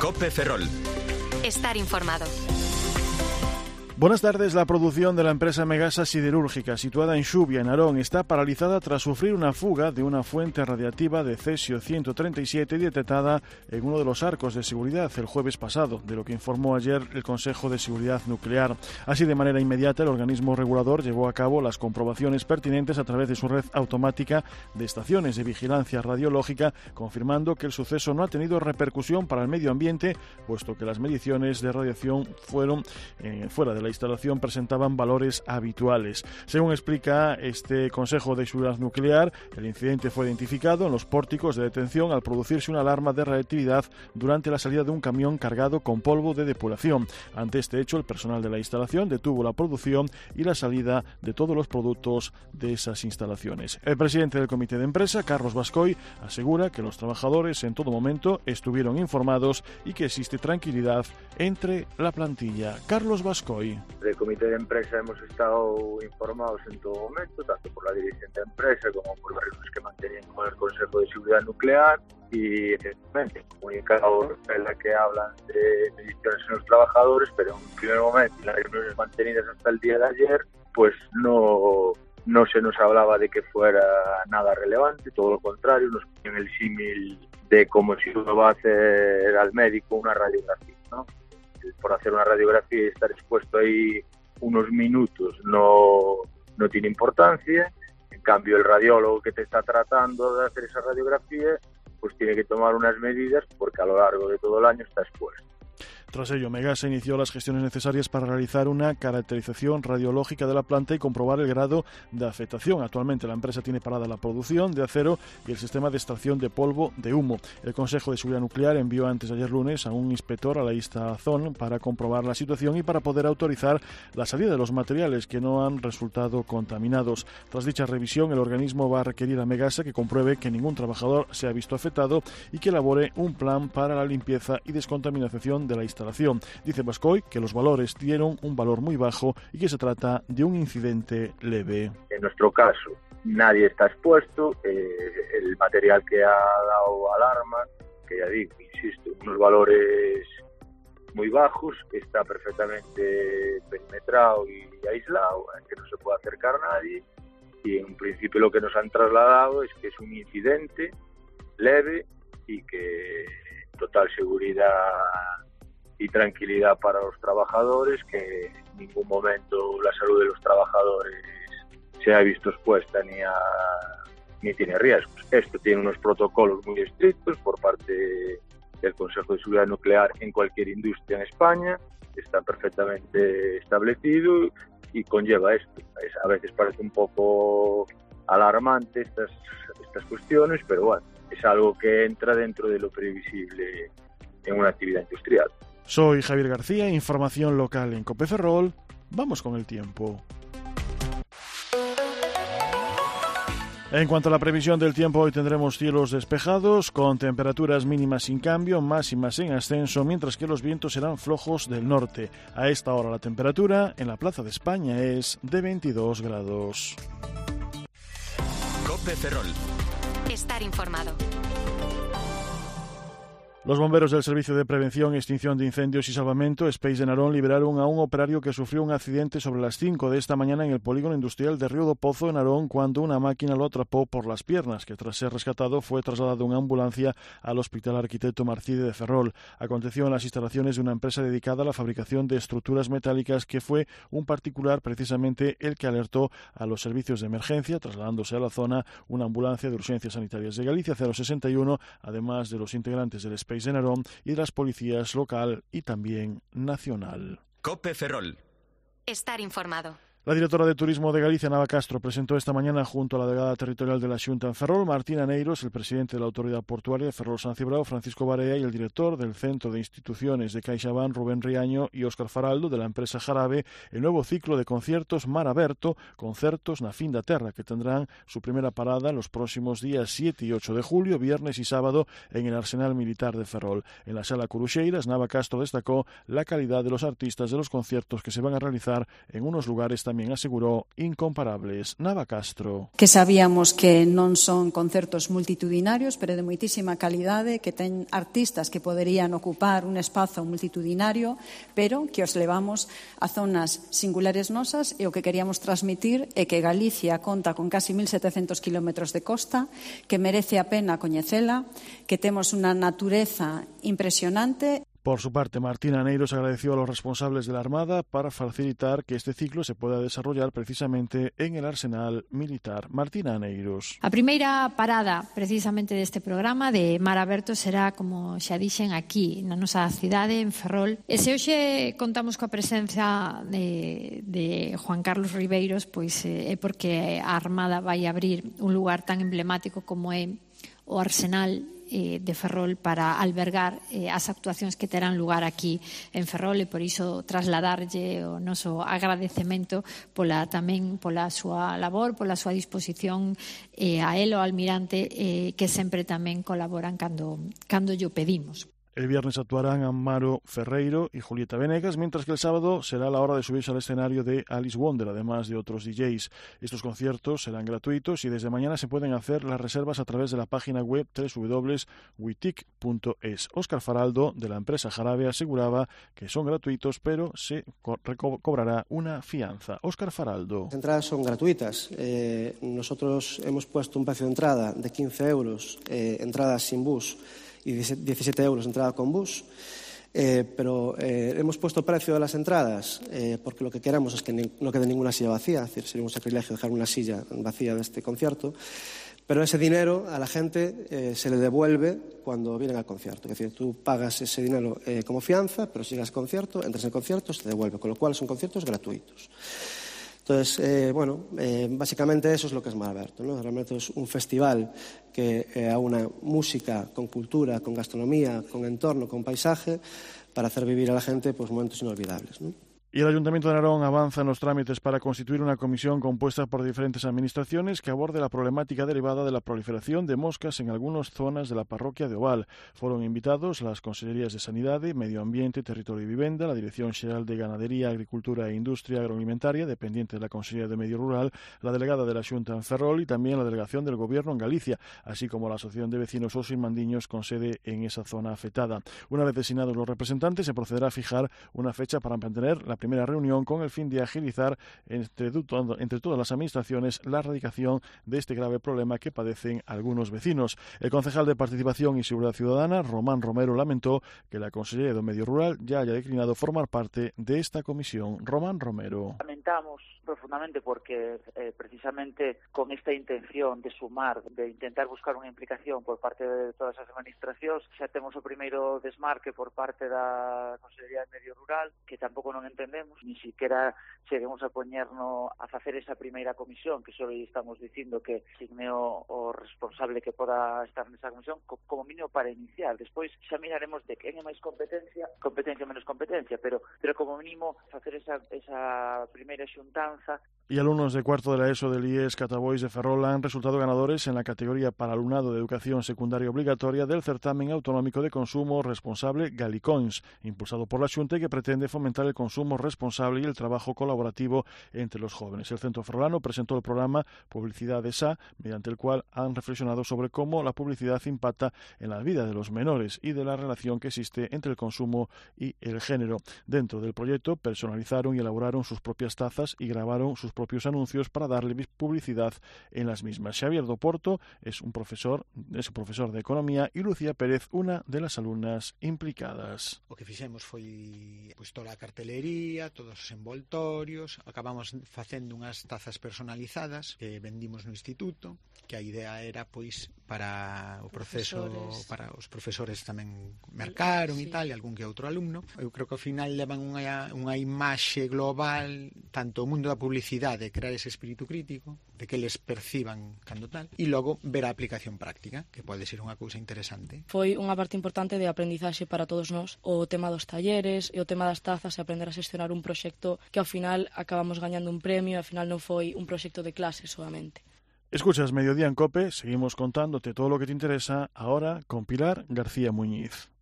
COPE Ferrol. Estar informado. Buenas tardes. La producción de la empresa Megasa Siderúrgica, situada en Xubia, en Narón, está paralizada tras sufrir una fuga de una fuente radiactiva de cesio-137 detectada en uno de los arcos de seguridad el jueves pasado, de lo que informó ayer el Consejo de Seguridad Nuclear. Así, de manera inmediata, el organismo regulador llevó a cabo las comprobaciones pertinentes a través de su red automática de estaciones de vigilancia radiológica, confirmando que el suceso no ha tenido repercusión para el medio ambiente, puesto que las mediciones de radiación fueron fuera de la instalación presentaban valores habituales. Según explica este Consejo de Seguridad Nuclear, el incidente fue identificado en los pórticos de detención al producirse una alarma de radiactividad durante la salida de un camión cargado con polvo de depuración. Ante este hecho, el personal de la instalación detuvo la producción y la salida de todos los productos de esas instalaciones. El presidente del comité de empresa, Carlos Bascoy, asegura que los trabajadores en todo momento estuvieron informados y que existe tranquilidad entre la plantilla. Carlos Bascoy. Del comité de empresa hemos estado informados en todo momento, tanto por la dirección de empresa como por las reuniones que mantenían con el Consejo de Seguridad Nuclear, y efectivamente el comunicado en la que hablan de mediciones en los trabajadores, pero en un primer momento, en las reuniones mantenidas hasta el día de ayer, pues no se nos hablaba de que fuera nada relevante, todo lo contrario, nos ponían el símil de como si uno va a hacer al médico una radiografía, ¿no? Por hacer una radiografía y estar expuesto ahí unos minutos no tiene importancia. En cambio, el radiólogo que te está tratando de hacer esa radiografía pues tiene que tomar unas medidas porque a lo largo de todo el año está expuesto. Tras ello, Megasa inició las gestiones necesarias para realizar una caracterización radiológica de la planta y comprobar el grado de afectación. Actualmente la empresa tiene parada la producción de acero y el sistema de extracción de polvo de humo. El Consejo de Seguridad Nuclear envió antes de ayer lunes a un inspector a la instalación para comprobar la situación y para poder autorizar la salida de los materiales que no han resultado contaminados. Tras dicha revisión, el organismo va a requerir a Megasa que compruebe que ningún trabajador se ha visto afectado y que elabore un plan para la limpieza y descontaminación de la instalación. Dice Bascoy que los valores dieron un valor muy bajo y que se trata de un incidente leve. En nuestro caso, nadie está expuesto. El material que ha dado alarma, que ya digo, insisto, unos valores muy bajos, está perfectamente perimetrado y aislado, en que no se puede acercar nadie. Y en un principio lo que nos han trasladado es que es un incidente leve y que total seguridad y tranquilidad para los trabajadores, que en ningún momento la salud de los trabajadores se ha visto expuesta ni tiene riesgos. Esto tiene unos protocolos muy estrictos por parte del Consejo de Seguridad Nuclear en cualquier industria en España, está perfectamente establecido y conlleva esto. A veces parece un poco alarmante estas cuestiones, pero bueno, es algo que entra dentro de lo previsible en una actividad industrial. Soy Javier García, información local en COPE Ferrol. Vamos con el tiempo. En cuanto a la previsión del tiempo, hoy tendremos cielos despejados, con temperaturas mínimas sin cambio, máximas en ascenso, mientras que los vientos serán flojos del norte. A esta hora la temperatura en la Plaza de España es de 22 grados. COPE Ferrol. Estar informado. Los bomberos del Servicio de Prevención, Extinción de Incendios y Salvamento, SPEIS de Narón, liberaron a un operario que sufrió un accidente sobre las 5 de esta mañana en el polígono industrial de Río do Pozo, en Narón, cuando una máquina lo atrapó por las piernas, que tras ser rescatado fue trasladado en ambulancia al Hospital Arquitecto Marcide de Ferrol. Aconteció en las instalaciones de una empresa dedicada a la fabricación de estructuras metálicas, que fue un particular precisamente el que alertó a los servicios de emergencia, trasladándose a la zona una ambulancia de urgencias sanitarias de Galicia 061, además de los integrantes del SPEIS de Narón y de las policías local y también nacional. COPE Ferrol. Estar informado. La directora de Turismo de Galicia, Nava Castro, presentó esta mañana junto a la delegada territorial de la Xunta en Ferrol, Martín Aneiros, el presidente de la Autoridad Portuaria de Ferrol-San Cibrao, Francisco Barea, y el director del Centro de Instituciones de CaixaBank, Rubén Riaño, y Óscar Faraldo, de la empresa Jarabe, el nuevo ciclo de conciertos Mar Aberto, concertos na fin da terra, que tendrán su primera parada los próximos días 7 y 8 de julio, viernes y sábado, en el Arsenal Militar de Ferrol. En la Sala Curuxeiras, Nava Castro destacó la calidad de los artistas de los conciertos que se van a realizar en unos lugares tamén asegurou incomparables. Nava Castro. Que sabíamos que non son concertos multitudinarios, pero de moitísima calidade, que ten artistas que poderían ocupar un espazo multitudinario, pero que os levamos a zonas singulares nosas, e o que queríamos transmitir é que Galicia conta con casi 1.700 kilómetros de costa, que merece a pena coñecela, que temos unha natureza impresionante. Por su parte, Martina Aneiros agradeció a los responsables de la Armada para facilitar que este ciclo se pueda desarrollar precisamente en el Arsenal Militar. Martina Aneiros. A primeira parada precisamente deste programa de Mar Aberto será, como xa dixen, aquí na nosa cidade, en Ferrol. E se hoxe contamos coa presenza de Juan Carlos Ribeiros, pois é porque a Armada vai abrir un lugar tan emblemático como é o Arsenal de Ferrol para albergar as actuacións que terán lugar aquí en Ferrol, e por iso trasladarlle o noso agradecemento tamén pola súa labor, pola súa disposición a él, o almirante, que sempre tamén colaboran cando llo pedimos. El viernes actuarán Amaro Ferreiro y Julieta Venegas, mientras que el sábado será la hora de subirse al escenario de Alice Wonder, además de otros DJs. Estos conciertos serán gratuitos y desde mañana se pueden hacer las reservas a través de la página web www.witic.es. Óscar Faraldo, de la empresa Jarabe, aseguraba que son gratuitos, pero se cobrará una fianza. Óscar Faraldo. Las entradas son gratuitas. Nosotros hemos puesto un precio de entrada de 15 euros, entradas sin bus, y 17 euros entrada con bus, pero hemos puesto precio de las entradas porque lo que queremos es que no quede ninguna silla vacía, es decir, sería un sacrilegio dejar una silla vacía de este concierto, pero ese dinero a la gente se le devuelve cuando vienen al concierto, es decir, tú pagas ese dinero como fianza, pero si llegas al concierto, entras en el concierto, se te devuelve, con lo cual son conciertos gratuitos. Entonces, básicamente eso es lo que es Mar Aberto, ¿no? Realmente es un festival que aúna música con cultura, con gastronomía, con entorno, con paisaje, para hacer vivir a la gente pues momentos inolvidables, ¿no? Y el Ayuntamiento de Narón avanza en los trámites para constituir una comisión compuesta por diferentes administraciones que aborde la problemática derivada de la proliferación de moscas en algunas zonas de la parroquia de Oval. Fueron invitados las Consellerías de Sanidade, Medio Ambiente, Territorio y Vivienda, la Dirección Xeral de Ganadería, Agricultura e Industria Agroalimentaria, dependiente de la Consellería de Medio Rural, la delegada de la Xunta en Ferrol y también la delegación del Gobierno en Galicia, así como la Asociación de Vecinos Osos y Mandiños con sede en esa zona afectada. Una vez designados los representantes, se procederá a fijar una fecha para mantener la primera reunión con el fin de agilizar entre todas las administraciones la erradicación de este grave problema que padecen algunos vecinos. El concejal de Participación y Seguridad Ciudadana, Román Romero, lamentó que la Consellería de Medio Rural ya haya declinado formar parte de esta comisión. Román Romero. Lamentamos profundamente porque precisamente con esta intención de sumar, de intentar buscar unha implicación por parte de todas as administracións, xa temos o primeiro desmarque por parte da Consellería de Medio Rural, que tampouco non entendemos, ni siquiera cheguemos a poñernos a facer esa primeira comisión, que só estamos dicindo que signe o responsable que poda estar nesa comisión, como mínimo para iniciar. Despois xa miraremos de quen é máis competencia menos competencia, pero como mínimo facer esa primeira xuntanza. Y alumnos de cuarto de la ESO del IES Catabois de Ferrol han resultado ganadores en la categoría para alumnado de educación secundaria obligatoria del certamen autonómico de consumo responsable Galicoins, impulsado por la Xunta, que pretende fomentar el consumo responsable y el trabajo colaborativo entre los jóvenes. El Centro Ferrolano presentó el programa Publicidad de SA, mediante el cual han reflexionado sobre cómo la publicidad impacta en la vida de los menores y de la relación que existe entre el consumo y el género. Dentro del proyecto personalizaron y elaboraron sus propias tazas y grabaron sus propios anuncios para darle publicidad en las mismas. Xavier Doporto es un profesor de Economía, y Lucía Pérez, una de las alumnas implicadas. O que fixemos foi toda a cartelería, todos os envoltorios, acabamos facendo unhas tazas personalizadas que vendimos no instituto, que a idea era para o proceso, para os profesores tamén mercaron e tal, e algún que outro alumno. Eu creo que ao final levan unha imaxe global, tanto o mundo da publicidade, crear ese espírito crítico, de que eles perciban cando tal, e logo ver a aplicación práctica, que pode ser unha cousa interesante. Foi unha parte importante de aprendizaxe para todos nós, o tema dos talleres e o tema das tazas, e aprender a xestionar un proxecto que ao final acabamos gañando un premio, e ao final non foi un proxecto de clase solamente. Escuchas Mediodía en COPE, seguimos contándote todo lo que te interesa, ahora con Pilar García Muñiz.